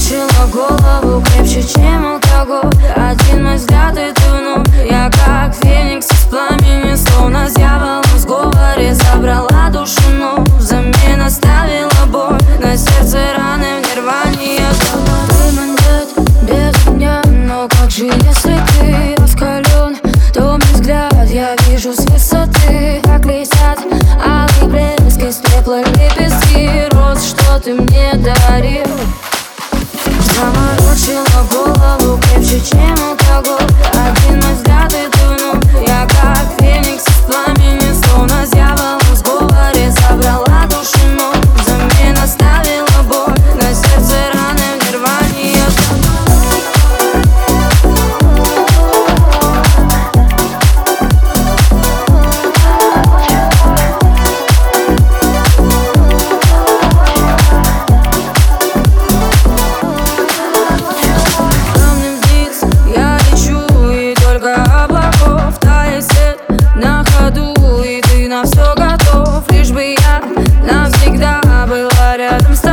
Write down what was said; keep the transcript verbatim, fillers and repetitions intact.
заморочила голову крепче, чем алкоголь. Один мой взгляд и ты вновь. Я как феникс из пламени, словно с дьяволом в сговоре. Забрала душу, но взамен оставила боль. На сердце раны в нирване. Я ты бандит без огня, но как же если ты раскален? Томный взгляд я вижу с высоты, как летят алый блеск из пепла лепестки роз, что ты мне дарил. Заморочила голову крепче, чем алкоголь. Один мой взгляд и ты вновь. Я как феникс из пламени, словно с дьяволом в сговоре. Забрала душу, но взамен оставила боль. На сердце раны в нирване. На все готов, лишь бы я навсегда была рядом с тобой.